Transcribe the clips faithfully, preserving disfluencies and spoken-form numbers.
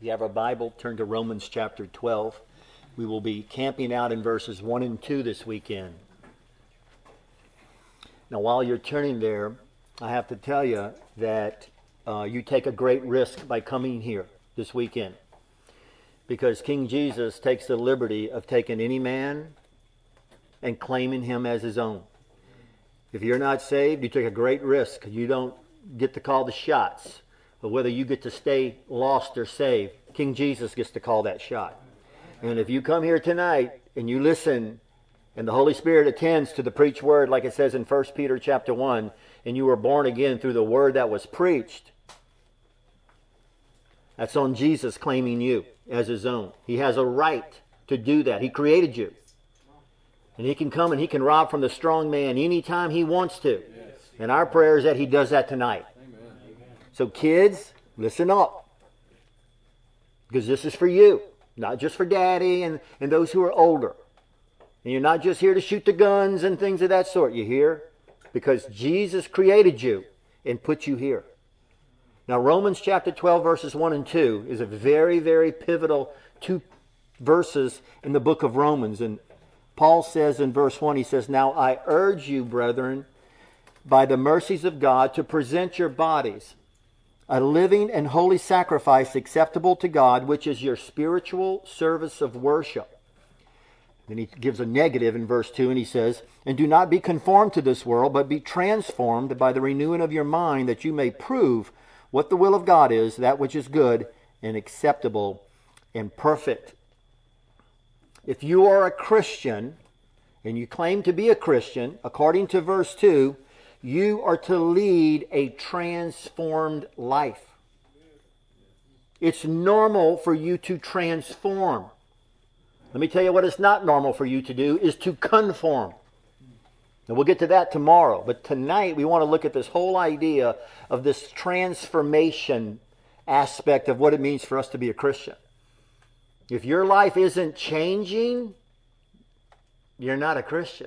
If you have a Bible, turn to Romans chapter twelve. We will be camping out in verses one and two this weekend. Now, while you're turning there, I have to tell you that uh, you take a great risk by coming here this weekend, because King Jesus takes the liberty of taking any man and claiming him as his own. If you're not saved, you take a great risk. You don't get to call the shots. But whether you get to stay lost or saved, King Jesus gets to call that shot. And if you come here tonight and you listen and the Holy Spirit attends to the preached word, like it says in First Peter chapter one, and you were born again through the word that was preached, that's on Jesus claiming you as his own. He has a right to do that. He created you. And he can come and he can rob from the strong man anytime he wants to. And our prayer is that he does that tonight. So kids, listen up. Because this is for you. Not just for daddy and, and those who are older. And you're not just here to shoot the guns and things of that sort. You're here because Jesus created you and put you here. Now Romans chapter twelve verses one and two is a very, very pivotal two verses in the book of Romans. And Paul says in verse one, he says, "Now I urge you, brethren, by the mercies of God, to present your bodies a living and holy sacrifice acceptable to God, which is your spiritual service of worship." Then he gives a negative in verse two, and he says, "And do not be conformed to this world, but be transformed by the renewing of your mind, that you may prove what the will of God is, that which is good and acceptable and perfect." If you are a Christian, and you claim to be a Christian, according to verse two, you are to lead a transformed life. It's normal for you to transform. Let me tell you what it's not normal for you to do, is to conform. And we'll get to that tomorrow. But tonight we want to look at this whole idea of this transformation aspect of what it means for us to be a Christian. If your life isn't changing, you're not a Christian.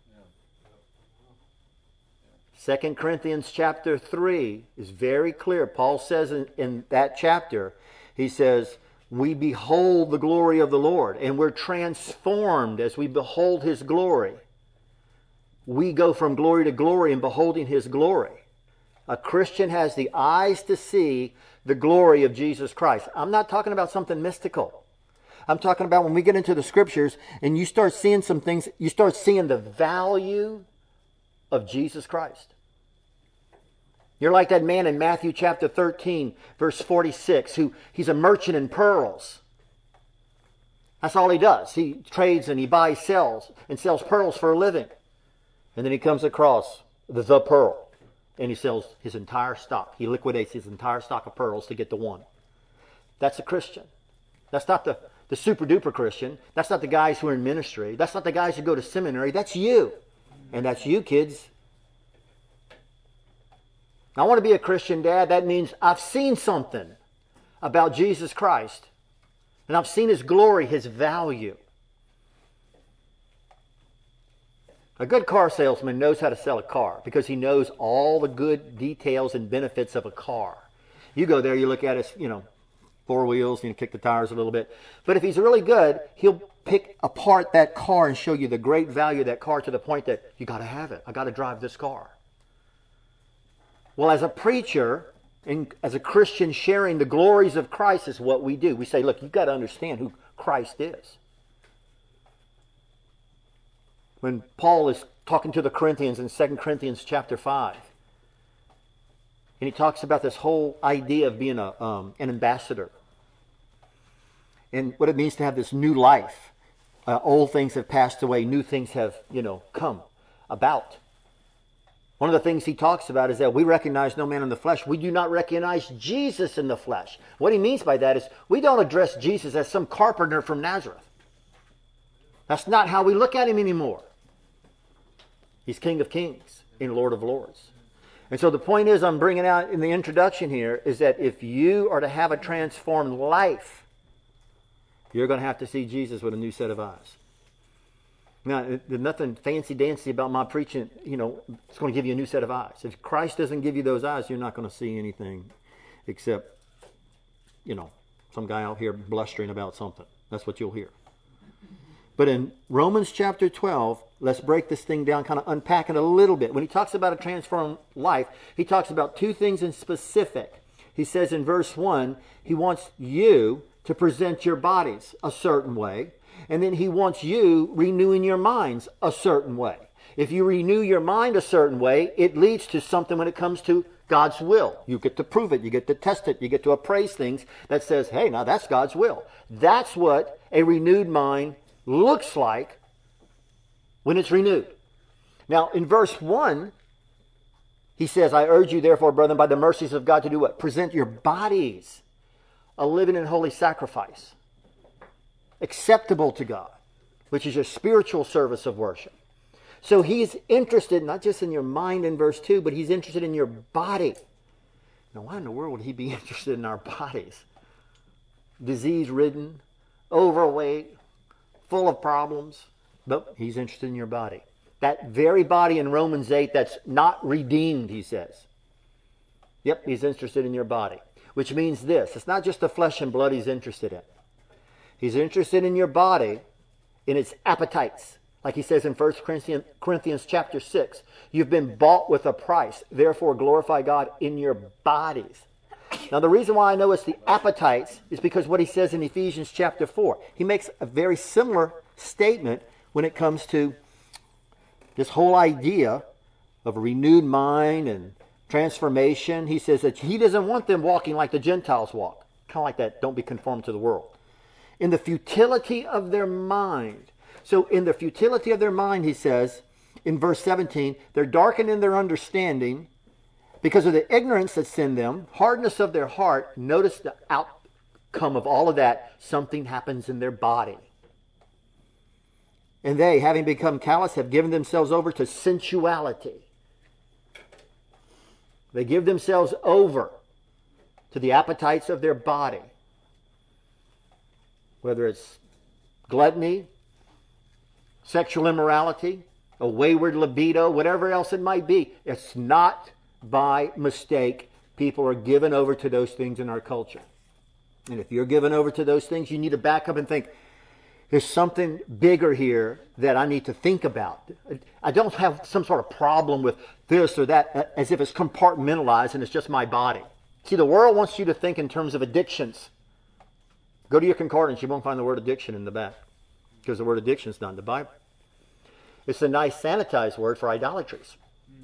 Second Corinthians chapter three is very clear. Paul says in, in that chapter, he says, we behold the glory of the Lord, and we're transformed as we behold His glory. We go from glory to glory in beholding His glory. A Christian has the eyes to see the glory of Jesus Christ. I'm not talking about something mystical. I'm talking about when we get into the Scriptures and you start seeing some things, you start seeing the value of Jesus Christ. You're like that man in Matthew chapter thirteen, verse forty-six, who he's a merchant in pearls. That's all he does. He trades and he buys, sells, and sells pearls for a living. And then he comes across the, the pearl, and he sells his entire stock. He liquidates his entire stock of pearls to get the one. That's a Christian. That's not the, the super duper Christian. That's not the guys who are in ministry. That's not the guys who go to seminary. That's you. And that's you, kids. I want to be a Christian, Dad. That means I've seen something about Jesus Christ. And I've seen His glory, His value. A good car salesman knows how to sell a car because he knows all the good details and benefits of a car. You go there, you look at it, you know, four wheels, and you kick the tires a little bit. But if he's really good, he'll pick apart that car and show you the great value of that car to the point that you got to have it. I got to drive this car. Well, as a preacher and as a Christian, sharing the glories of Christ is what we do. We say, look, you've got to understand who Christ is. When Paul is talking to the Corinthians in Second Corinthians chapter five, and he talks about this whole idea of being a, um, an ambassador and what it means to have this new life. Uh, old things have passed away, new things have, you know, come about. One of the things he talks about is that we recognize no man in the flesh. We do not recognize Jesus in the flesh. What he means by that is we don't address Jesus as some carpenter from Nazareth. That's not how we look at Him anymore. He's King of Kings and Lord of Lords. And so the point is I'm bringing out in the introduction here is that if you are to have a transformed life, you're going to have to see Jesus with a new set of eyes. Now, there's nothing fancy-dancy about my preaching. You know, it's going to give you a new set of eyes. If Christ doesn't give you those eyes, you're not going to see anything except, you know, some guy out here blustering about something. That's what you'll hear. But in Romans chapter twelve, let's break this thing down, kind of unpack it a little bit. When he talks about a transformed life, he talks about two things in specific. He says in verse one, he wants you to present your bodies a certain way. And then he wants you renewing your minds a certain way. If you renew your mind a certain way, it leads to something when it comes to God's will. You get to prove it. You get to test it. You get to appraise things that says, hey, now that's God's will. That's what a renewed mind looks like when it's renewed. Now, in verse one, he says, I urge you, therefore, brethren, by the mercies of God, to do what? Present your bodies a living and holy sacrifice, acceptable to God, which is your spiritual service of worship. So he's interested not just in your mind in verse two, but he's interested in your body. Now, why in the world would he be interested in our bodies? Disease-ridden, overweight, full of problems. But he's interested in your body. That very body in Romans eight that's not redeemed, he says. Yep, he's interested in your body. Which means this. It's not just the flesh and blood he's interested in. He's interested in your body, in its appetites. Like he says in First Corinthians chapter six, you've been bought with a price. Therefore glorify God in your bodies. Now the reason why I know it's the appetites is because what he says in Ephesians chapter four. He makes a very similar statement when it comes to this whole idea of a renewed mind and transformation. He says that he doesn't want them walking like the Gentiles walk. Kind of like that, don't be conformed to the world. In the futility of their mind. So in the futility of their mind, he says, in verse seventeen, they're darkened in their understanding because of the ignorance that's in them, hardness of their heart. Notice the outcome of all of that. Something happens in their body. And they, having become callous, have given themselves over to sensuality. They give themselves over to the appetites of their body. Whether it's gluttony, sexual immorality, a wayward libido, whatever else it might be. It's not by mistake. People are given over to those things in our culture. And if you're given over to those things, you need to back up and think, there's something bigger here that I need to think about. I don't have some sort of problem with this or that as if it's compartmentalized and it's just my body. See, the world wants you to think in terms of addictions. Go to your concordance, you won't find the word addiction in the back. Because the word addiction is not in the Bible. It's a nice sanitized word for idolatries.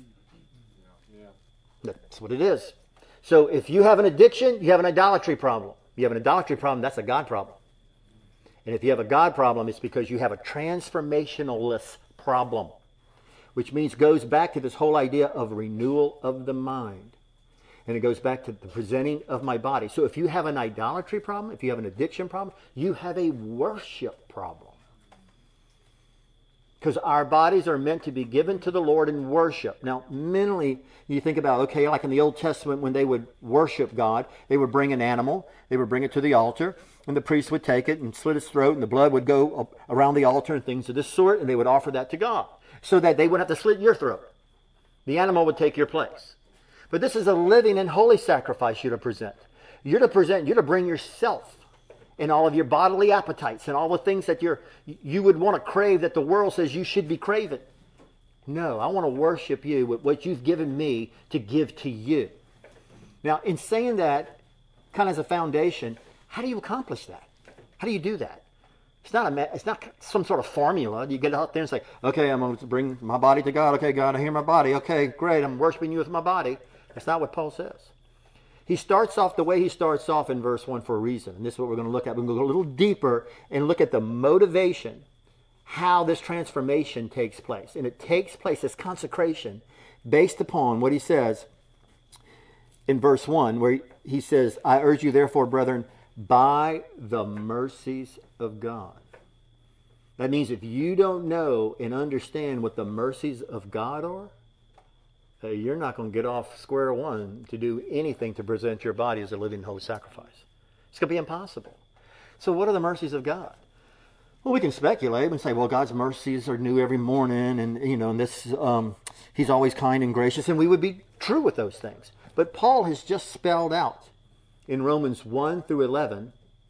That's what it is. So if you have an addiction, you have an idolatry problem. You have an idolatry problem, that's a God problem. And if you have a God problem, it's because you have a transformationalist problem. Which means goes back to this whole idea of renewal of the mind. And it goes back to the presenting of my body. So if you have an idolatry problem, if you have an addiction problem, you have a worship problem. Because our bodies are meant to be given to the Lord in worship. Now, mentally, you think about, okay, like in the Old Testament when they would worship God, they would bring an animal, they would bring it to the altar, and the priest would take it and slit its throat, and the blood would go around the altar and things of this sort, and they would offer that to God. So that they wouldn't have to slit your throat. The animal would take your place. But this is a living and holy sacrifice you're to present. You're to present, you're to bring yourself and all of your bodily appetites and all the things that you're, you would want to crave that the world says you should be craving. No, I want to worship you with what you've given me to give to you. Now, in saying that, kind of as a foundation, how do you accomplish that? How do you do that? It's not a, it's not some sort of formula. You get out there and say, okay, I'm going to bring my body to God. Okay, God, I hear my body. Okay, great, I'm worshiping you with my body. That's not what Paul says. He starts off the way he starts off in verse one for a reason. And this is what we're going to look at. We're going to go a little deeper and look at the motivation, how this transformation takes place. And it takes place, this consecration, based upon what he says in verse one, where he says, I urge you therefore, brethren, by the mercies of God. That means if you don't know and understand what the mercies of God are, Uh, you're not going to get off square one to do anything to present your body as a living holy sacrifice. It's going to be impossible. So what are the mercies of God? Well, we can speculate and say, well, God's mercies are new every morning, and you know, and this um, He's always kind and gracious, and we would be true with those things. But Paul has just spelled out in Romans one through eleven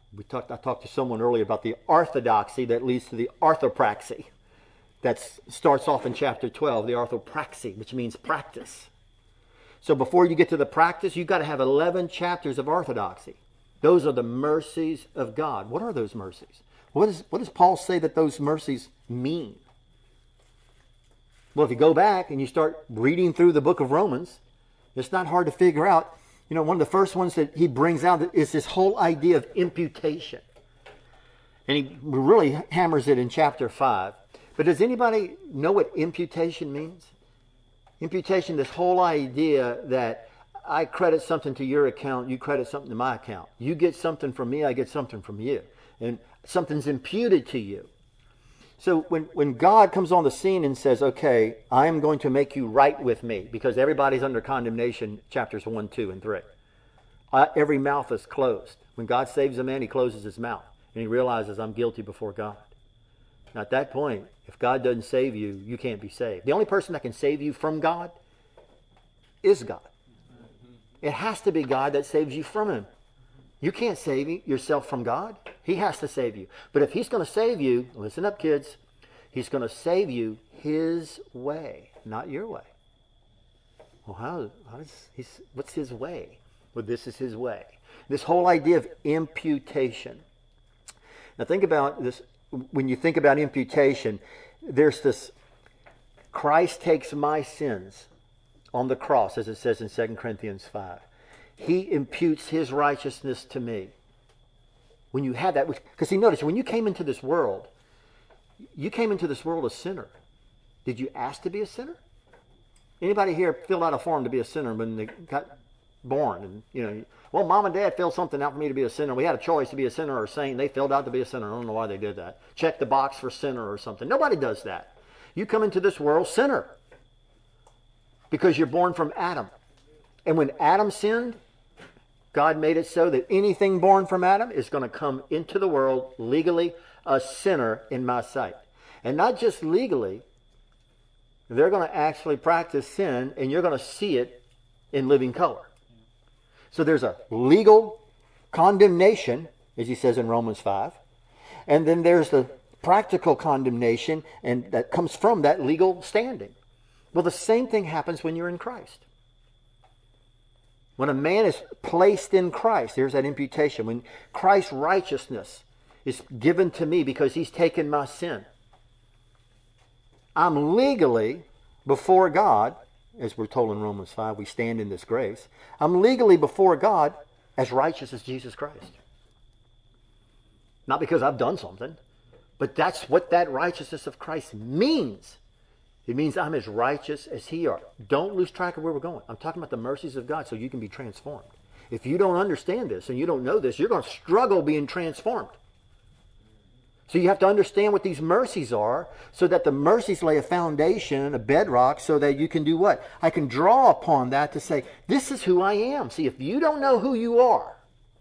We talked. I talked to someone earlier about the orthodoxy that leads to the orthopraxy. That starts off in chapter twelve, the orthopraxy, which means practice. So before you get to the practice, you've got to have eleven chapters of orthodoxy. Those are the mercies of God. What are those mercies? What, is, what does Paul say that those mercies mean? Well, if you go back and you start reading through the book of Romans, it's not hard to figure out. You know, one of the first ones that he brings out is this whole idea of imputation. And he really hammers it in chapter five. But does anybody know what imputation means? Imputation, this whole idea that I credit something to your account, you credit something to my account. You get something from me, I get something from you. And something's imputed to you. So when, when God comes on the scene and says, okay, I am going to make you right with me, because everybody's under condemnation, chapters one, two, and three. Uh, every mouth is closed. When God saves a man, he closes his mouth. And he realizes, I'm guilty before God. Now at that point, if God doesn't save you, you can't be saved. The only person that can save you from God is God. It has to be God that saves you from him. You can't save yourself from God. He has to save you. But if he's going to save you, listen up, kids, he's going to save you his way, not your way. Well, how, how does he's, what's his way? Well, this is his way. This whole idea of imputation. Now think about this. When you think about imputation, there's this, Christ takes my sins on the cross, as it says in Second Corinthians five. He imputes his righteousness to me. When you have that, because see, notice, when you came into this world, you came into this world a sinner. Did you ask to be a sinner? Anybody here filled out a form to be a sinner when they got born? And you know, well, mom and dad filled something out for me to be a sinner. We had a choice to be a sinner or a saint. They filled out to be a sinner. I don't know why they did that. Check the box for sinner or something. Nobody does that. You come into this world sinner because you're born from Adam. And when Adam sinned, God made it so that anything born from Adam is going to come into the world legally a sinner in my sight. And not just legally, they're going to actually practice sin, and you're going to see it in living color. So there's a legal condemnation, as he says in Romans five. And then there's the practical condemnation, and that comes from that legal standing. Well, the same thing happens when you're in Christ. When a man is placed in Christ, there's that imputation. When Christ's righteousness is given to me because he's taken my sin, I'm legally before God, as we're told in Romans five, we stand in this grace. I'm legally before God as righteous as Jesus Christ. Not because I've done something, but that's what that righteousness of Christ means. It means I'm as righteous as he are. Don't lose track of where we're going. I'm talking about the mercies of God so you can be transformed. If you don't understand this and you don't know this, you're going to struggle being transformed. So you have to understand what these mercies are so that the mercies lay a foundation, a bedrock, so that you can do what? I can draw upon that to say, this is who I am. See, if you don't know who you are,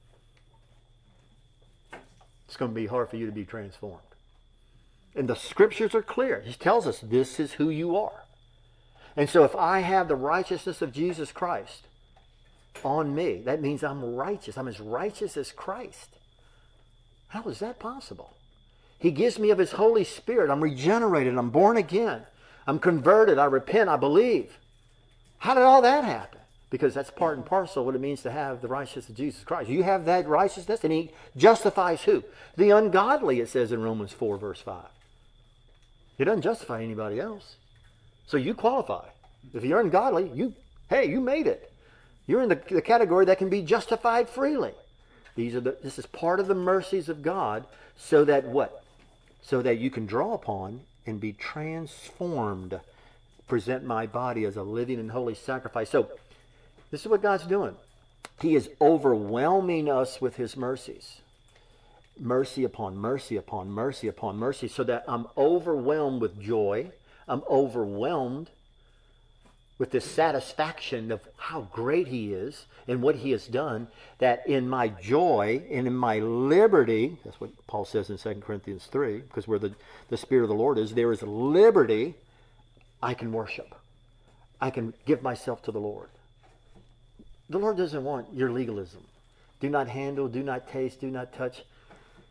it's going to be hard for you to be transformed. And the scriptures are clear. He tells us this is who you are. And so if I have the righteousness of Jesus Christ on me, that means I'm righteous. I'm as righteous as Christ. How is that possible? He gives me of his Holy Spirit. I'm regenerated. I'm born again. I'm converted. I repent. I believe. How did all that happen? Because that's part and parcel of what it means to have the righteousness of Jesus Christ. You have that righteousness, and he justifies who? The ungodly, it says in Romans four, verse five. He doesn't justify anybody else. So you qualify. If you're ungodly, you, hey, you made it. You're in the, the category that can be justified freely. These are the, this is part of the mercies of God so that what? So that you can draw upon and be transformed. Present my body as a living and holy sacrifice. So this is what God's doing. He is overwhelming us with his mercies. Mercy upon mercy upon mercy upon mercy, so that I'm overwhelmed with joy. I'm overwhelmed with this satisfaction of how great he is and what he has done, that in my joy and in my liberty, that's what Paul says in Second Corinthians three, because where the, the Spirit of the Lord is, there is liberty. I can worship. I can give myself to the Lord. The Lord doesn't want your legalism. Do not handle, do not taste, do not touch.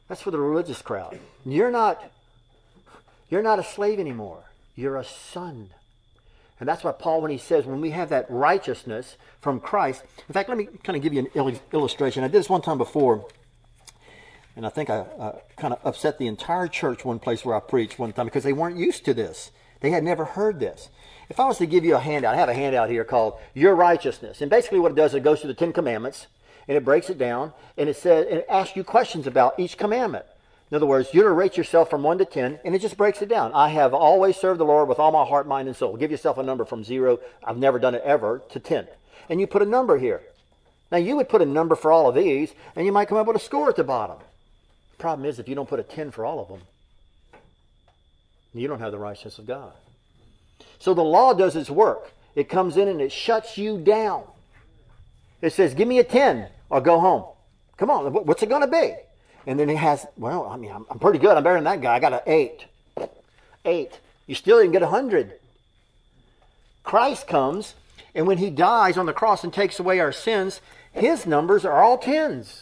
That's for the religious crowd. You're not, you're not a slave anymore. You're a son. And that's why Paul, when he says, when we have that righteousness from Christ. In fact, let me kind of give you an il- illustration. I did this one time before, and I think I uh, kind of upset the entire church one place where I preached one time because they weren't used to this. They had never heard this. If I was to give you a handout, I have a handout here called Your Righteousness. And basically what it does, it goes through the Ten Commandments, and it breaks it down, and it says, and it asks you questions about each commandment. In other words, you're to rate yourself from one to ten, and it just breaks it down. I have always served the Lord with all my heart, mind, and soul. Give yourself a number from zero, I've never done it ever, to ten. And you put a number here. Now, you would put a number for all of these, and you might come up with a score at the bottom. The problem is, if you don't put a ten for all of them, you don't have the righteousness of God. So the law does its work. It comes in and it shuts you down. It says, give me a ten, or go home. Come on, what's it going to be? And then it has, well, I mean, I'm, I'm pretty good. I'm better than that guy. I got an eight. Eight. You still didn't get a hundred. Christ comes, and when he dies on the cross and takes away our sins, his numbers are all tens.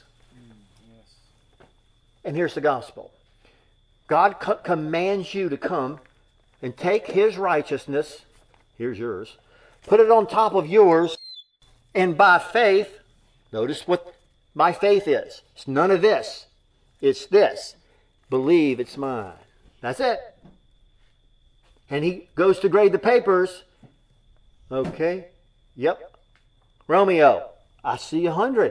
And here's the gospel. God co- commands you to come and take his righteousness, here's yours, put it on top of yours, and by faith, notice what my faith is. It's none of this. It's this. Believe it's mine. That's it. And he goes to grade the papers. Okay. Yep. Romeo, I see a hundred.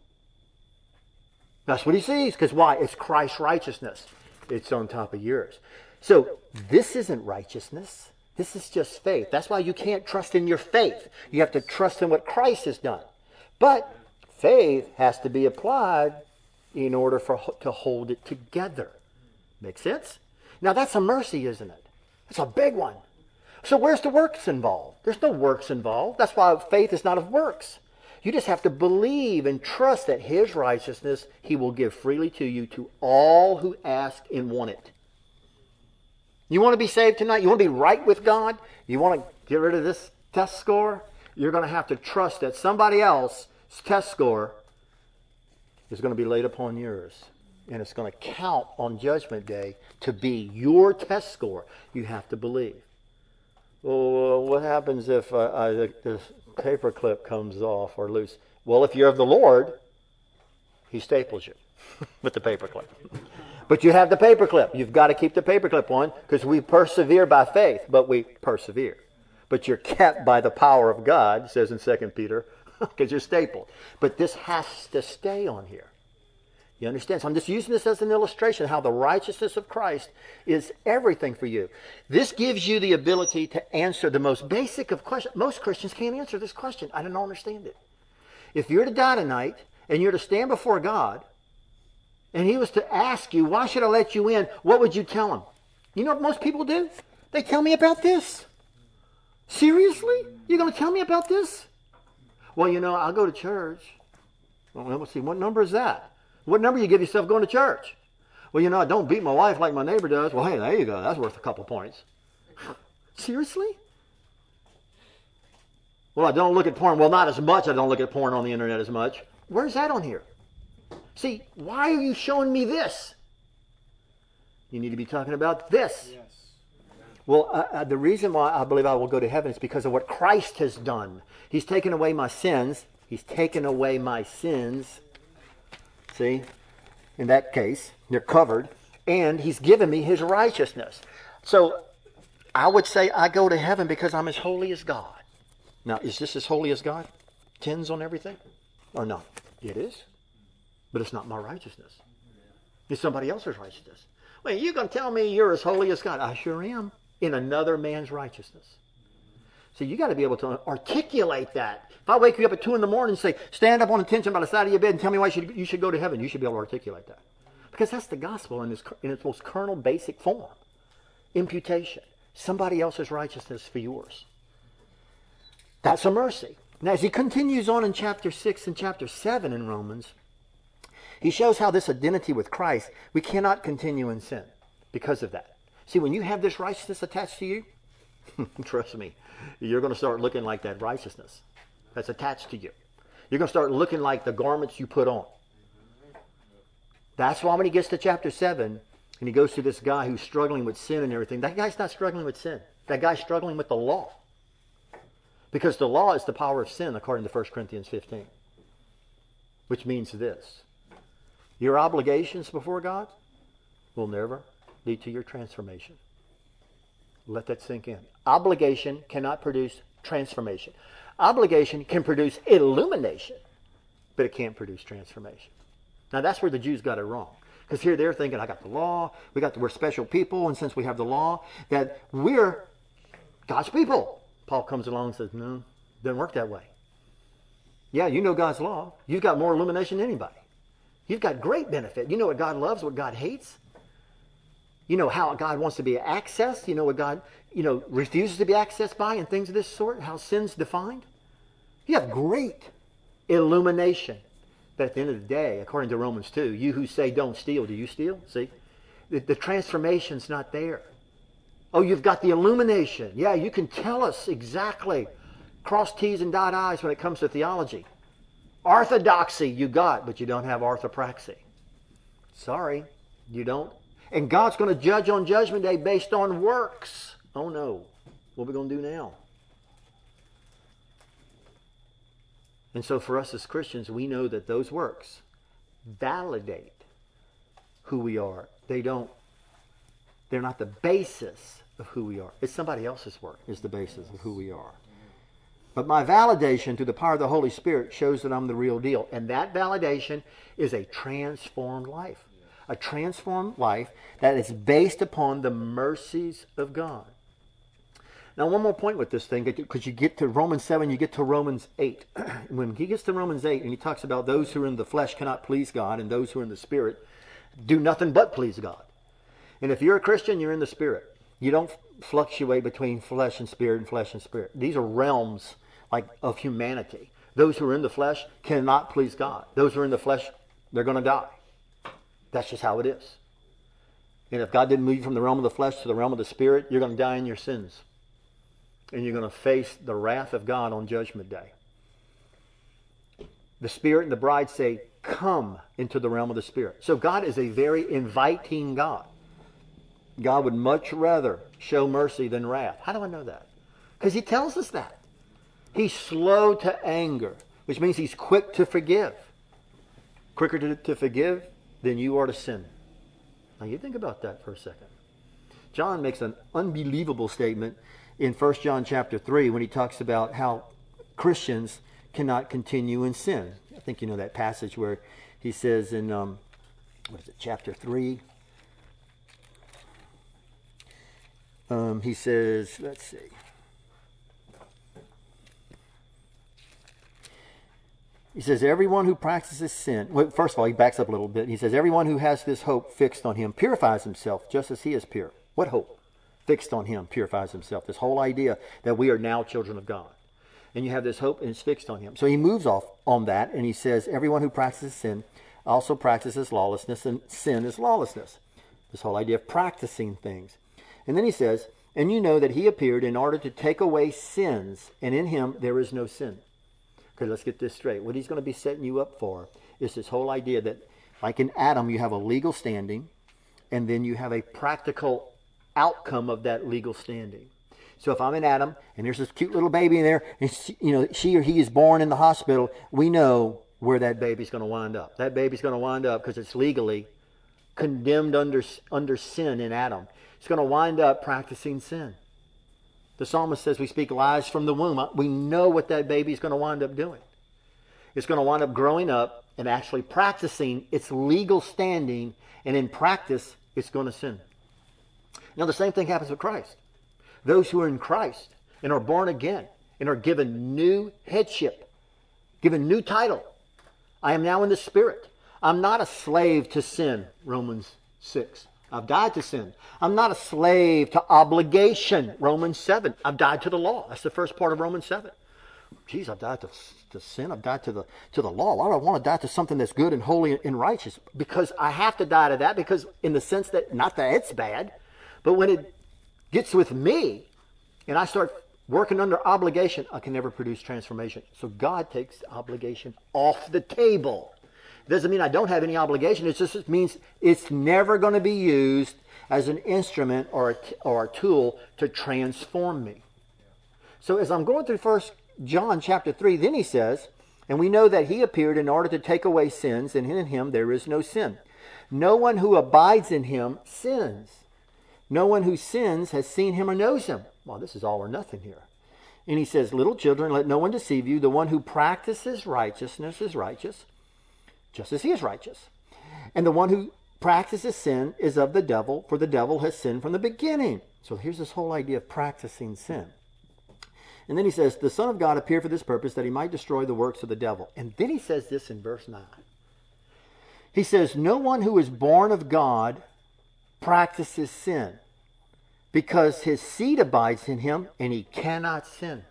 That's what he sees. Because why? It's Christ's righteousness. It's on top of yours. So this isn't righteousness. This is just faith. That's why you can't trust in your faith. You have to trust in what Christ has done. But faith has to be applied in order for to hold it together. Make sense? Now that's a mercy, isn't it? That's a big one. So where's the works involved? There's no works involved. That's why faith is not of works. You just have to believe and trust that his righteousness he will give freely to you, to all who ask and want it. You want to be saved tonight? You want to be right with God? You want to get rid of this test score? You're going to have to trust that somebody else's test score is going to be laid upon yours. And it's going to count on Judgment Day to be your test score. You have to believe. Well, what happens if uh, I, the paper clip comes off or loose? Well, if you're of the Lord, he staples you with the paper clip. But you have the paper clip. You've got to keep the paper clip on because we persevere by faith, but we persevere. But you're kept by the power of God, it says in Second Peter, because you're stapled. But this has to stay on here. You understand? So I'm just using this as an illustration of how the righteousness of Christ is everything for you. This gives you the ability to answer the most basic of questions. Most Christians can't answer this question. I don't understand it. If you're to die tonight and you're to stand before God and he was to ask you, why should I let you in? What would you tell him? You know what most people do? They tell me about this. Seriously? You're going to tell me about this? Well, you know, I'll go to church. Well, let's see, what number is that? What number you give yourself going to church? Well, you know, I don't beat my wife like my neighbor does. Well, hey, there you go. That's worth a couple points. Seriously? Well, I don't look at porn. Well, not as much. I don't look at porn on the internet as much. Where's that on here? See, why are you showing me this? You need to be talking about this. Yes. Well, uh, uh, the reason why I believe I will go to heaven is because of what Christ has done. He's taken away my sins. He's taken away my sins. See, in that case, they're covered. And he's given me his righteousness. So I would say I go to heaven because I'm as holy as God. Now, is this as holy as God? Tens on everything? Or not? It is. But it's not my righteousness. It's somebody else's righteousness. Well, you're going to tell me you're as holy as God? I sure am. In another man's righteousness. So you got to be able to articulate that. If I wake you up at two in the morning and say, stand up on attention by the side of your bed and tell me why you should, you should go to heaven, you should be able to articulate that. Because that's the gospel in its, in its most carnal, basic form. Imputation. Somebody else's righteousness for yours. That's a mercy. Now, as he continues on in chapter six and chapter seven in Romans, he shows how this identity with Christ, we cannot continue in sin because of that. See, when you have this righteousness attached to you, trust me, you're going to start looking like that righteousness that's attached to you. You're going to start looking like the garments you put on. That's why when he gets to chapter seven, and he goes to this guy who's struggling with sin and everything, that guy's not struggling with sin. That guy's struggling with the law. Because the law is the power of sin, according to First Corinthians fifteen. Which means this. Your obligations before God will never lead to your transformation. Let that sink in. Obligation cannot produce transformation. Obligation can produce illumination, but it can't produce transformation. Now that's where the Jews got it wrong. Because here they're thinking, I got the law, we got the, we're special people, and since we have the law, that we're God's people. Paul comes along and says, no, it doesn't work that way. Yeah, you know God's law. You've got more illumination than anybody. You've got great benefit. You know what God loves, what God hates. You know how God wants to be accessed. You know what God, you know, refuses to be accessed by and things of this sort. How sin's defined. You have great illumination. But at the end of the day, according to Romans two, you who say don't steal, do you steal? See? The, the transformation's not there. Oh, you've got the illumination. Yeah, you can tell us exactly. Cross T's and dot I's when it comes to theology. Orthodoxy you got, but you don't have orthopraxy. Sorry, you don't. And God's going to judge on Judgment Day based on works. Oh no. What are we going to do now? And so for us as Christians, we know that those works validate who we are. They don't, they're not the basis of who we are. It's somebody else's work is the basis of who we are. But my validation through the power of the Holy Spirit shows that I'm the real deal. And that validation is a transformed life. A transformed life that is based upon the mercies of God. Now, one more point with this thing, because you get to Romans seven, you get to Romans eight. When he gets to Romans eight and he talks about those who are in the flesh cannot please God, and those who are in the Spirit do nothing but please God. And if you're a Christian, you're in the Spirit. You don't fluctuate between flesh and spirit and flesh and spirit. These are realms like of humanity. Those who are in the flesh cannot please God. Those who are in the flesh, they're going to die. That's just how it is. And if God didn't move you from the realm of the flesh to the realm of the Spirit, you're going to die in your sins. And you're going to face the wrath of God on Judgment Day. The Spirit and the bride say, come into the realm of the Spirit. So God is a very inviting God. God would much rather show mercy than wrath. How do I know that? Because he tells us that. He's slow to anger, which means he's quick to forgive. Quicker to, to forgive than you are to sin. Now you think about that for a second. John makes an unbelievable statement in First John chapter three when he talks about how Christians cannot continue in sin. I think you know that passage where he says in, um, what is it, chapter three? Um, he says, let's see. He says, everyone who practices sin, well, first of all, he backs up a little bit. He says, everyone who has this hope fixed on him purifies himself just as he is pure. What hope? Fixed on him purifies himself. This whole idea that we are now children of God. And you have this hope and it's fixed on him. So he moves off on that and he says, everyone who practices sin also practices lawlessness, and sin is lawlessness. This whole idea of practicing things. And then he says, and you know that he appeared in order to take away sins, and in him there is no sin. Okay, let's get this straight. What he's going to be setting you up for is this whole idea that, like in Adam, you have a legal standing, and then you have a practical outcome of that legal standing. So if I'm in Adam, and there's this cute little baby in there, and she, you know, she or he is born in the hospital, we know where that baby's going to wind up. That baby's going to wind up because it's legally condemned under, under sin in Adam. It's going to wind up practicing sin. The psalmist says we speak lies from the womb. We know what that baby's going to wind up doing. It's going to wind up growing up and actually practicing its legal standing, and in practice, it's going to sin. Now, the same thing happens with Christ. Those who are in Christ and are born again and are given new headship, given new title. I am now in the Spirit. I'm not a slave to sin, Romans six. I've died to sin. I'm not a slave to obligation, Romans seven. I've died to the law. That's the first part of Romans seven. Geez, I've died to, to sin. I've died to the to the law. Why do I want to die to something that's good and holy and righteous? Because I have to die to that, because in the sense that, not that it's bad, but when it gets with me and I start working under obligation, I can never produce transformation. So God takes obligation off the table. Doesn't mean I don't have any obligation. It just means it's never going to be used as an instrument or a, t- or a tool to transform me. So as I'm going through First John chapter three, then he says, and we know that he appeared in order to take away sins, and in him there is no sin. No one who abides in him sins. No one who sins has seen him or knows him. Well, this is all or nothing here. And he says, little children, let no one deceive you. The one who practices righteousness is righteous, just as he is righteous. And the one who practices sin is of the devil, for the devil has sinned from the beginning. So here's this whole idea of practicing sin. And then he says, the Son of God appeared for this purpose, that he might destroy the works of the devil. And then he says this in verse nine. He says, no one who is born of God practices sin, because his seed abides in him, and he cannot sin,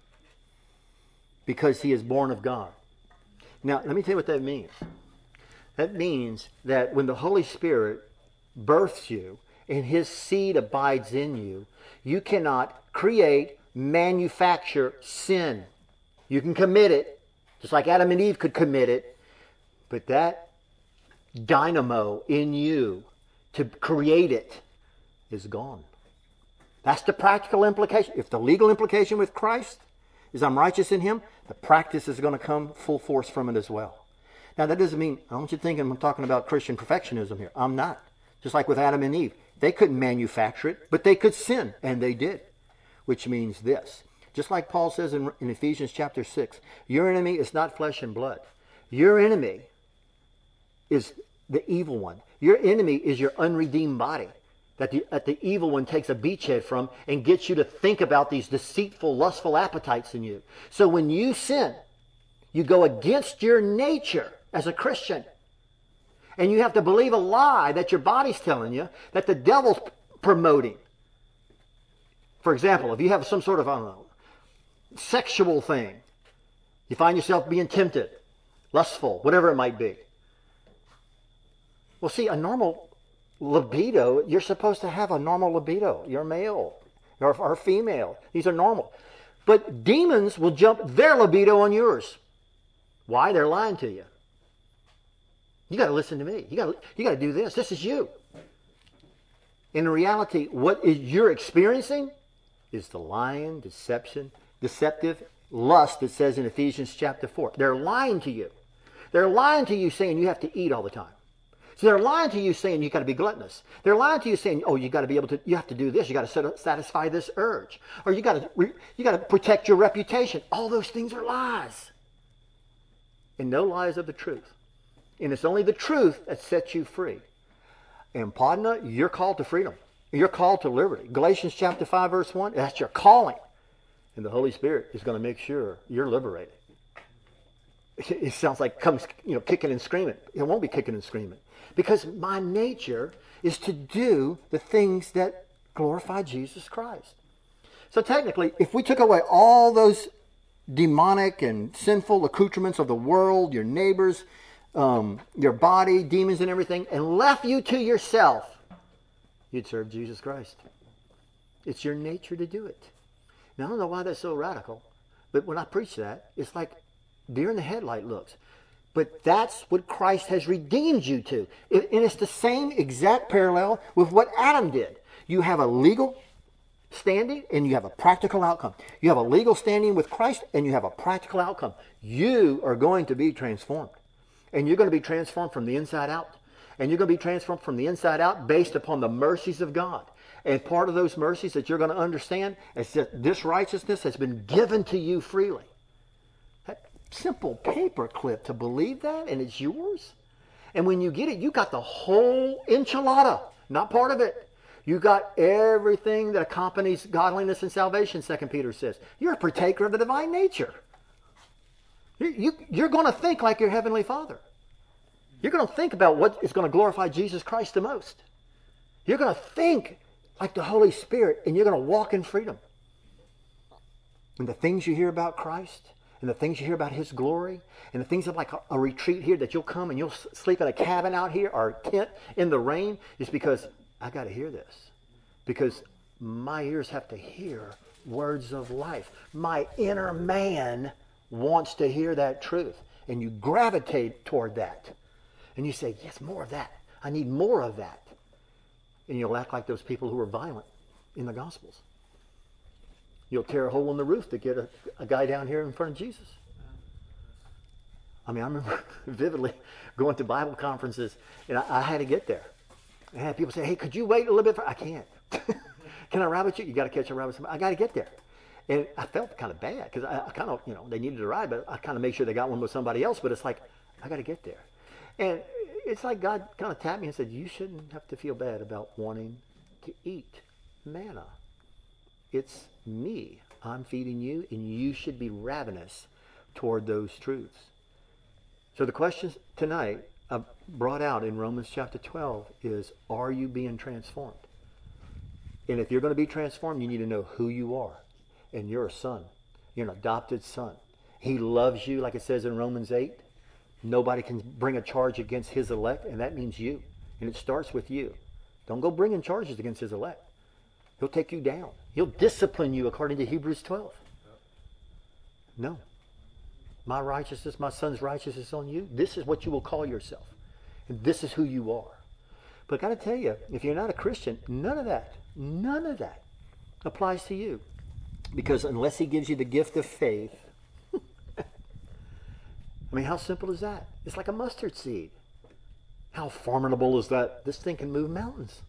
because he is born of God. Now, let me tell you what that means. That means that when the Holy Spirit births you and his seed abides in you, you cannot create, manufacture sin. You can commit it, just like Adam and Eve could commit it, but that dynamo in you to create it is gone. That's the practical implication. If the legal implication with Christ is I'm righteous in him, the practice is going to come full force from it as well. Now, that doesn't mean, I don't want you thinking I'm talking about Christian perfectionism here. I'm not. Just like with Adam and Eve. They couldn't manufacture it, but they could sin, and they did. Which means this. Just like Paul says in, in Ephesians chapter six, your enemy is not flesh and blood. Your enemy is the evil one. Your enemy is your unredeemed body that the, that the evil one takes a beachhead from and gets you to think about these deceitful, lustful appetites in you. So when you sin, you go against your nature as a Christian. And you have to believe a lie that your body's telling you, that the devil's promoting. For example, if you have some sort of, I don't know, sexual thing, you find yourself being tempted, lustful, whatever it might be. Well, see, a normal libido, you're supposed to have a normal libido. You're male or, or female. These are normal. But demons will jump their libido on yours. Why? They're lying to you. You got to listen to me. You got you got to do this. This is you. In reality, what is you're experiencing is the lying, deception, deceptive lust that says in Ephesians chapter four. They're lying to you. They're lying to you saying you have to eat all the time. So they're lying to you saying you got to be gluttonous. They're lying to you saying, oh, you got to be able to, you have to do this. You got to satisfy this urge, or you got to you got to protect your reputation. All those things are lies, and no lies of the truth. And it's only the truth that sets you free. And Padna, you're called to freedom. You're called to liberty. Galatians chapter five, verse one, that's your calling. And the Holy Spirit is going to make sure you're liberated. It sounds like comes, you know, kicking and screaming. It won't be kicking and screaming. Because my nature is to do the things that glorify Jesus Christ. So technically, if we took away all those demonic and sinful accoutrements of the world, your neighbors, um, your body, demons and everything, and left you to yourself, you'd serve Jesus Christ. It's your nature to do it. Now, I don't know why that's so radical, but when I preach that, it's like deer in the headlight looks. But that's what Christ has redeemed you to. And it's the same exact parallel with what Adam did. You have a legal standing and you have a practical outcome. You have a legal standing with Christ and you have a practical outcome. You are going to be transformed. And you're going to be transformed from the inside out. And you're going to be transformed from the inside out based upon the mercies of God. And part of those mercies that you're going to understand is that this righteousness has been given to you freely. That simple paper clip to believe that, and it's yours. And when you get it, you got the whole enchilada, not part of it. You got everything that accompanies godliness and salvation, Second Peter says. You're a partaker of the divine nature. You, you, you're going to think like your Heavenly Father. You're going to think about what is going to glorify Jesus Christ the most. You're going to think like the Holy Spirit, and you're going to walk in freedom. And the things you hear about Christ, and the things you hear about His glory, and the things of like a, a retreat here that you'll come and you'll sleep in a cabin out here or a tent in the rain, is because I got to hear this. Because my ears have to hear words of life. My inner man wants to hear that truth. And you gravitate toward that. And you say, yes, more of that. I need more of that. And you'll act like those people who are violent in the Gospels. You'll tear a hole in the roof to get a, a guy down here in front of Jesus. I mean, I remember vividly going to Bible conferences, and I, I had to get there. I had people say, hey, could you wait a little bit? For, I can't. Can I ride with you? You got to catch a ride with somebody. I got to get there. And I felt kind of bad because I, I kind of, you know, they needed a ride, but I kind of made sure they got one with somebody else. But it's like, I got to get there. And it's like God kind of tapped me and said, you shouldn't have to feel bad about wanting to eat manna. It's me. I'm feeding you, and you should be ravenous toward those truths. So the question tonight I've brought out in Romans chapter twelve is, are you being transformed? And if you're going to be transformed, you need to know who you are. And you're a son. You're an adopted son. He loves you, like it says in Romans eight. Nobody can bring a charge against his elect, and that means you. And it starts with you. Don't go bringing charges against his elect. He'll take you down. He'll discipline you according to Hebrews twelve. No. My righteousness, my son's righteousness on you. This is what you will call yourself. And this is who you are. But I got to tell you, if you're not a Christian, none of that, none of that applies to you. Because unless he gives you the gift of faith, I mean, how simple is that? It's like a mustard seed. How formidable is that? This thing can move mountains.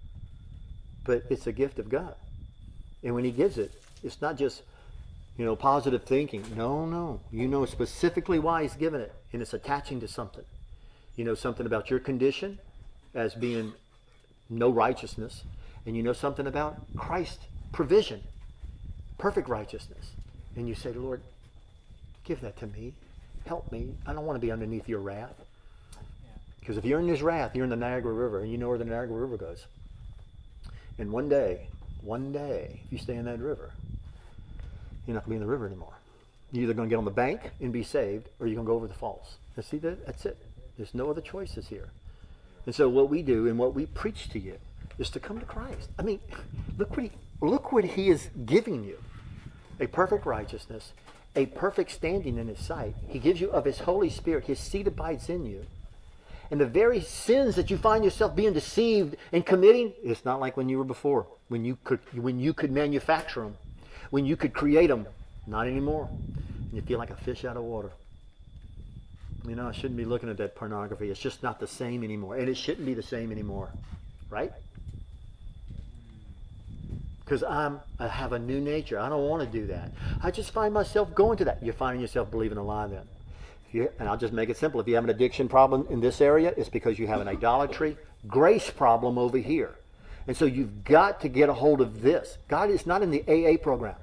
But it's a gift of God. And when he gives it, it's not just, you know, positive thinking. No, no. You know specifically why he's given it. And it's attaching to something. You know something about your condition as being no righteousness. And you know something about Christ's provision. Perfect righteousness. And you say, Lord, give that to me. Help me. I don't want to be underneath your wrath. Because if you're in his wrath, you're in the Niagara River. And you know where the Niagara River goes. And one day, one day, if you stay in that river, you're not going to be in the river anymore. You're either going to get on the bank and be saved, or you're going to go over the falls. Now see, that? That's it. There's no other choices here. And so what we do and what we preach to you is to come to Christ. I mean, look what he, look what he is giving you. A perfect righteousness, a perfect standing in his sight. He gives you of his Holy Spirit. His seed abides in you. And the very sins that you find yourself being deceived and committing, it's not like when you were before, when you could, when you could manufacture them, when you could create them. Not anymore. And you feel like a fish out of water. You know, I shouldn't be looking at that pornography. It's just not the same anymore. And it shouldn't be the same anymore. Right? Because I'm, I have a new nature. I don't want to do that. I just find myself going to that. You're finding yourself believing a lie then. You, and I'll just make it simple. If you have an addiction problem in this area, it's because you have an idolatry, grace problem over here. And so you've got to get a hold of this. God is not in the A A program.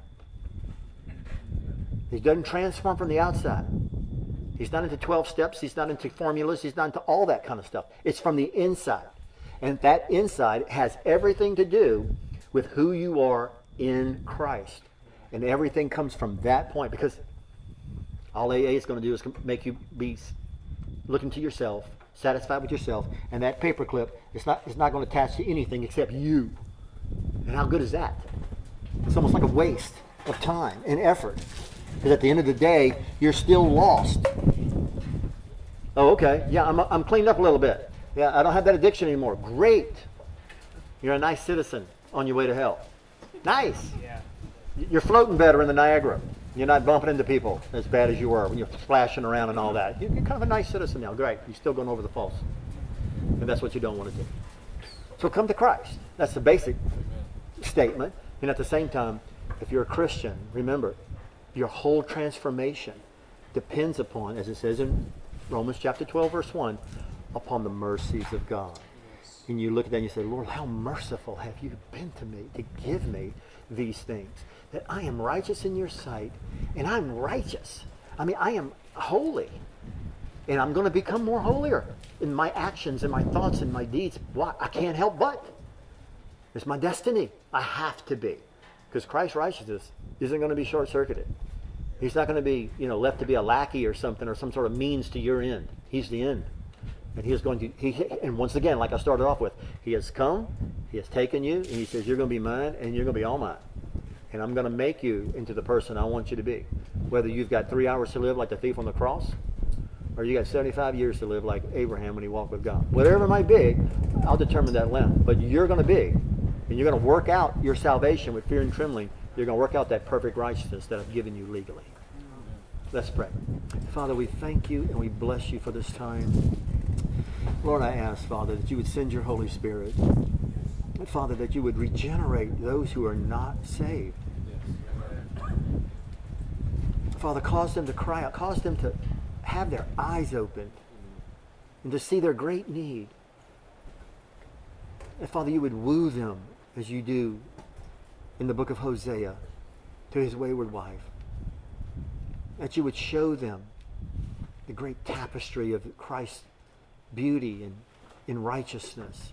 He doesn't transform from the outside. He's not into twelve steps. He's not into formulas. He's not into all that kind of stuff. It's from the inside. And that inside has everything to do with who you are in Christ. And everything comes from that point. Because all A A is going to do is make you be looking to yourself, satisfied with yourself, and that paperclip is not, is not going to attach to anything except you. And how good is that? It's almost like a waste of time and effort. Because at the end of the day, you're still lost. Oh, okay. Yeah, I'm, I'm cleaned up a little bit. Yeah, I don't have that addiction anymore. Great. You're a nice citizen on your way to hell. Nice. Yeah. You're floating better in the Niagara. You're not bumping into people as bad as you were when you're splashing around and all that. You're kind of a nice citizen now. Great. You're still going over the falls. And that's what you don't want to do. So come to Christ. That's the basic statement. And at the same time, if you're a Christian, remember, your whole transformation depends upon, as it says in Romans chapter twelve, verse one, upon the mercies of God. And you look at that and you say, Lord, how merciful have you been to me to give me these things. That I am righteous in your sight, and I'm righteous. I mean, I am holy. And I'm going to become more holier in my actions and my thoughts and my deeds. Why? I can't help but. It's my destiny. I have to be. Because Christ's righteousness isn't going to be short-circuited. He's not going to be, you know, left to be a lackey or something or some sort of means to your end. He's the end. And he is going to, he, and once again, like I started off with, he has come, he has taken you, and he says, you're going to be mine, and you're going to be all mine. And I'm going to make you into the person I want you to be. Whether you've got three hours to live like the thief on the cross, or you got seventy-five years to live like Abraham when he walked with God. Whatever it might be, I'll determine that length. But you're going to be, and you're going to work out your salvation with fear and trembling. You're going to work out that perfect righteousness that I've given you legally. Let's pray. Father, we thank you and we bless you for this time. Lord, I ask, Father, that you would send your Holy Spirit. And Father, that you would regenerate those who are not saved. Father, cause them to cry out. Cause them to have their eyes opened and to see their great need. And Father, you would woo them as you do in the book of Hosea to his wayward wife. That you would show them the great tapestry of Christ's beauty and in righteousness.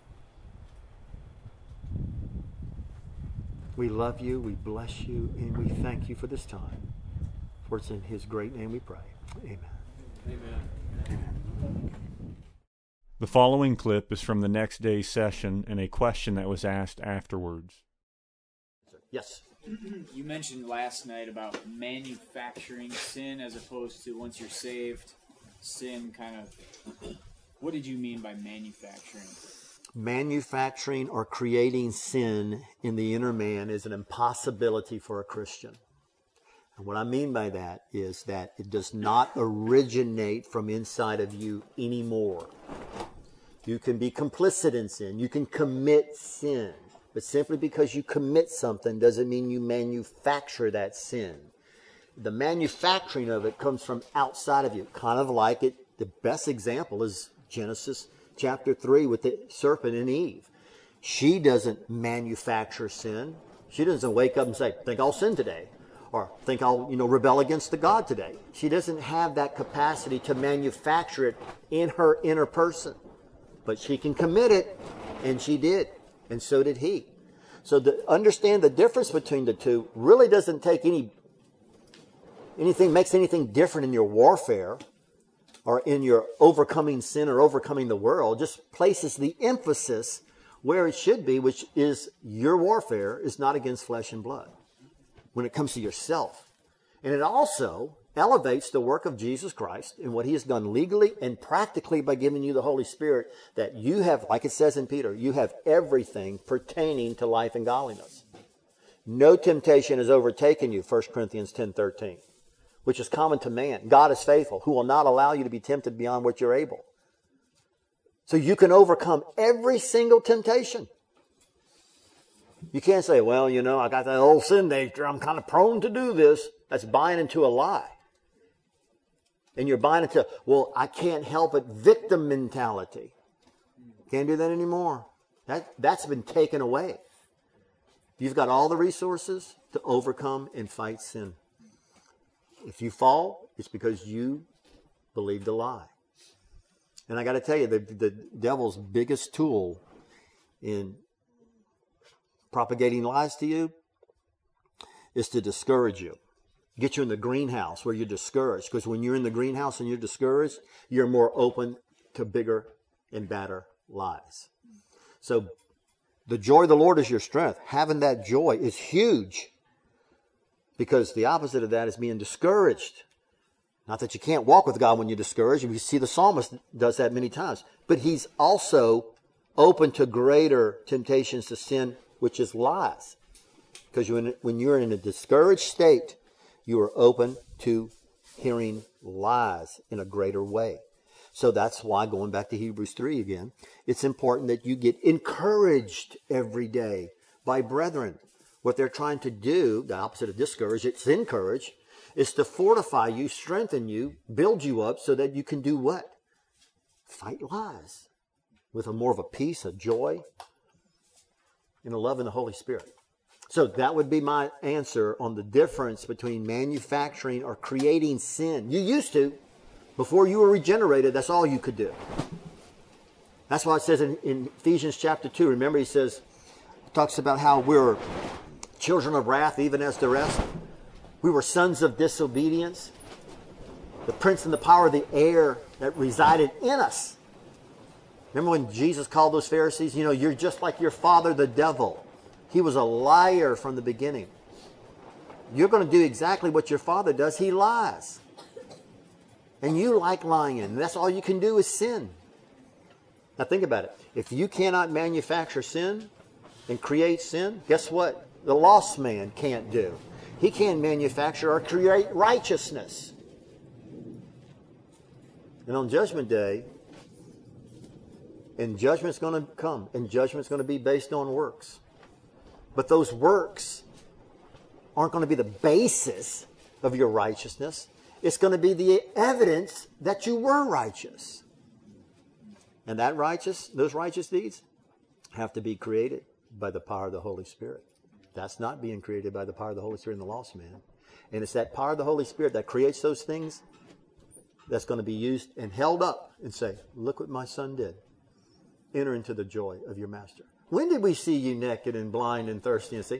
We love you, we bless you, and we thank you for this time. For it's in his great name we pray. Amen. Amen. Amen. The following clip is from the next day's session and a question that was asked afterwards. Yes. You mentioned last night about manufacturing sin as opposed to once you're saved, sin kind of... What did you mean by manufacturing? Manufacturing or creating sin in the inner man is an impossibility for a Christian. And what I mean by that is that it does not originate from inside of you anymore. You can be complicit in sin. You can commit sin. But simply because you commit something doesn't mean you manufacture that sin. The manufacturing of it comes from outside of you. Kind of like it, the best example is Genesis chapter three with the serpent and Eve. She doesn't manufacture sin. She doesn't wake up and say, think I'll sin today. Or think I'll, you know, rebel against the God today. She doesn't have that capacity to manufacture it in her inner person. But she can commit it, and she did. And so did he. So to understand the difference between the two really doesn't take any, anything, makes anything different in your warfare or in your overcoming sin or overcoming the world. Just places the emphasis where it should be, which is your warfare is not against flesh and blood when it comes to yourself. And it also elevates the work of Jesus Christ and what he has done legally and practically by giving you the Holy Spirit, that you have, like it says in Peter, you have everything pertaining to life and godliness. No temptation has overtaken you, First Corinthians ten thirteen, which is common to man. God is faithful, who will not allow you to be tempted beyond what you're able. So you can overcome every single temptation. You can't say, well, you know, I got that old sin nature. I'm kind of prone to do this. That's buying into a lie. And you're buying into, well, I can't help it, victim mentality. Can't do that anymore. That, that's been taken away. You've got all the resources to overcome and fight sin. If you fall, it's because you believed a lie. And I got to tell you, the, the devil's biggest tool in propagating lies to you is to discourage you. Get you in the greenhouse where you're discouraged. Because when you're in the greenhouse and you're discouraged, you're more open to bigger and badder lies. So the joy of the Lord is your strength. Having that joy is huge. Because the opposite of that is being discouraged. Not that you can't walk with God when you're discouraged. You see the psalmist does that many times. But he's also open to greater temptations to sin, which is lies. Because when you're in a discouraged state, you are open to hearing lies in a greater way. So that's why, going back to Hebrews three again, it's important that you get encouraged every day by brethren. What they're trying to do, the opposite of discourage, it's encourage, is to fortify you, strengthen you, build you up so that you can do what? Fight lies with a more of a peace, a joy, and a love in the Holy Spirit. So that would be my answer on the difference between manufacturing or creating sin. You used to. Before you were regenerated, that's all you could do. That's why it says in, in Ephesians chapter two, remember he says, talks about how we're children of wrath even as the rest. We were sons of disobedience. The prince and the power of the air that resided in us. Remember when Jesus called those Pharisees, you know, you're just like your father, the devil. He was a liar from the beginning. You're going to do exactly what your father does. He lies. And you like lying, and that's all you can do is sin. Now think about it. If you cannot manufacture sin and create sin, guess what? The lost man can't do. He can't manufacture or create righteousness. And on Judgment Day, and judgment's going to come, and judgment's going to be based on works. But those works aren't going to be the basis of your righteousness. It's going to be the evidence that you were righteous. And that righteous, those righteous deeds have to be created by the power of the Holy Spirit. That's not being created by the power of the Holy Spirit in the lost man. And it's that power of the Holy Spirit that creates those things that's going to be used and held up and say, look what my son did. Enter into the joy of your master. When did we see you naked and blind and thirsty and see?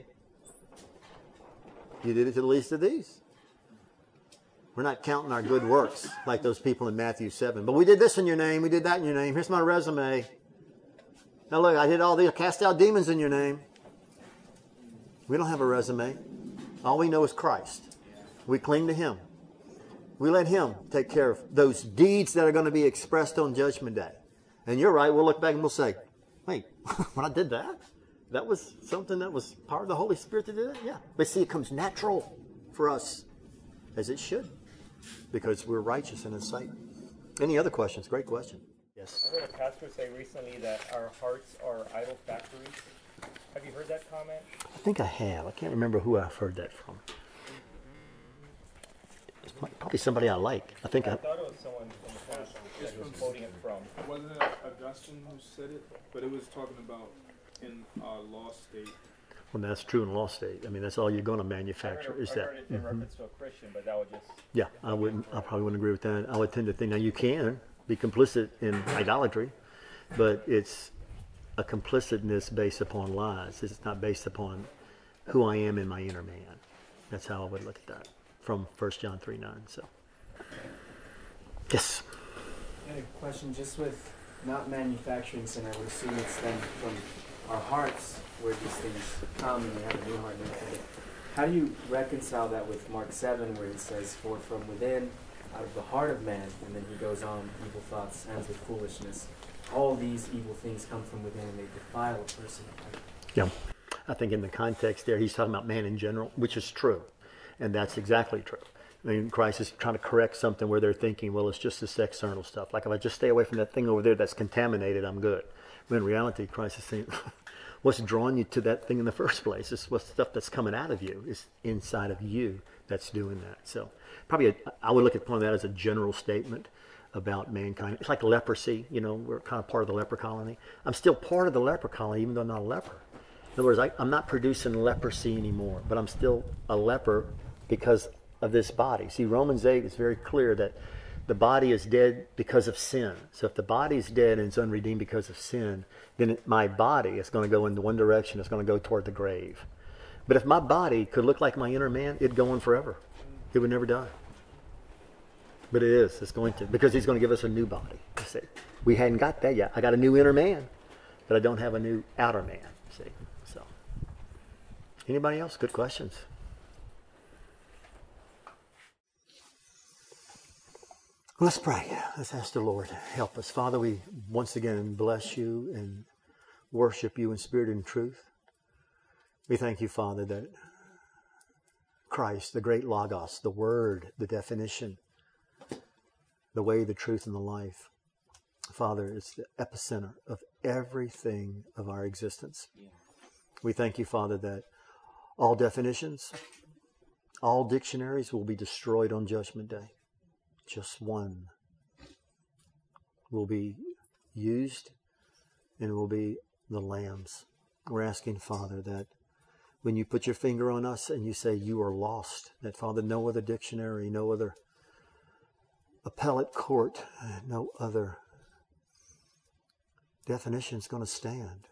You did it to the least of these. We're not counting our good works like those people in Matthew seven. But we did this in your name. We did that in your name. Here's my resume. Now look, I did all these, cast out demons in your name. We don't have a resume. All we know is Christ. We cling to Him. We let Him take care of those deeds that are going to be expressed on Judgment Day. And you're right, we'll look back and we'll say, wait, when I did that, that was something that was part of the Holy Spirit to do that? Yeah. But see, it comes natural for us, as it should, because we're righteous in His sight. Any other questions? Great question. Yes. I heard a pastor say recently that our hearts are idol factories. Have you heard that comment? I think I have. I can't remember who I've heard that from. It's probably somebody I like. I think I, I... thought it was someone from the past that he was quoting it from. Wasn't it Augustine who said it? But it was talking about in a lost state. Well, that's true in lost state. I mean, that's all you're going to manufacture I heard, is I that. heard it in Mhm. reference to a Christian, but that would just... Yeah, I wouldn't. I probably wouldn't agree with that. I would tend to think now you can be complicit in idolatry, but it's a complicitness based upon lies. It's not based upon who I am in my inner man. That's how I would look at that from First John three nine. So, yes. I had a question just with not manufacturing sin. I would assume it's then from our hearts where these things come and we have a new heart and everything. How do you reconcile that with Mark seven where he says, for from within, out of the heart of man, and then he goes on, evil thoughts, ends with foolishness. All these evil things come from within and they defile a person. Yeah. I think in the context there, he's talking about man in general, which is true. And that's exactly true. I mean, Christ is trying to correct something where they're thinking, well, it's just this external stuff. Like if I just stay away from that thing over there that's contaminated, I'm good. But in reality, Christ is saying, what's drawing you to that thing in the first place? It's what stuff that's coming out of you. It's inside of you that's doing that. So probably a, I would look upon that as a general statement about mankind. It's like leprosy. You know, we're kind of part of the leper colony. I'm still part of the leper colony, even though I'm not a leper. In other words, I, I'm not producing leprosy anymore, but I'm still a leper because of this body. See, Romans eight is very clear that the body is dead because of sin. So if the body is dead and it's unredeemed because of sin, then it, my body is going to go in one direction. It's going to go toward the grave. But if my body could look like my inner man, it'd go on forever. It would never die. But it is. It's going to. Because He's going to give us a new body. See, we hadn't got that yet. I got a new inner man, but I don't have a new outer man. See. So, anybody else? Good questions. Let's pray. Let's ask the Lord to help us. Father, we once again bless You and worship You in spirit and truth. We thank You, Father, that Christ, the great Logos, the Word, the definition, the way, the truth, and the life, Father, is the epicenter of everything of our existence. Yeah. We thank You, Father, that all definitions, all dictionaries will be destroyed on Judgment Day. Just one will be used, and it will be the Lamb's. We're asking, Father, that when You put Your finger on us and You say you are lost, that, Father, no other dictionary, no other appellate court, no other definition is going to stand.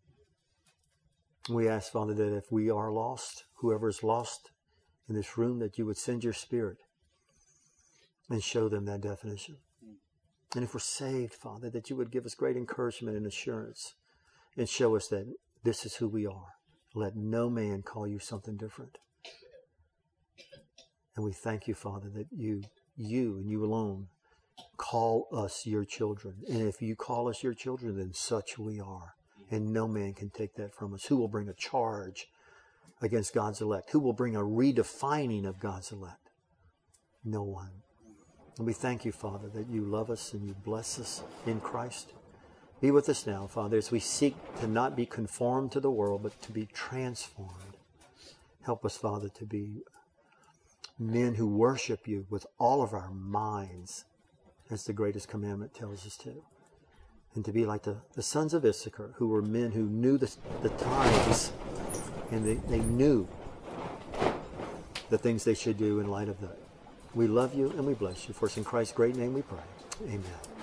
We ask, Father, that if we are lost, whoever is lost in this room, that You would send Your Spirit and show them that definition. And if we're saved, Father, that You would give us great encouragement and assurance and show us that this is who we are. Let no man call You something different. And we thank You, Father, that You you and you alone call us your children. And if you call us your children, then such we are. And no man can take that from us. Who will bring a charge against God's elect? Who will bring a redefining of God's elect? No one. And we thank you, Father, that you love us and you bless us in Christ. Be with us now, Father, as we seek to not be conformed to the world, but to be transformed. Help us, Father, to be men who worship you with all of our minds, as the greatest commandment tells us to. And to be like the, the sons of Issachar, who were men who knew the, the times, and they, they knew the things they should do in light of that. We love you and we bless you. For it's in Christ's great name we pray. Amen.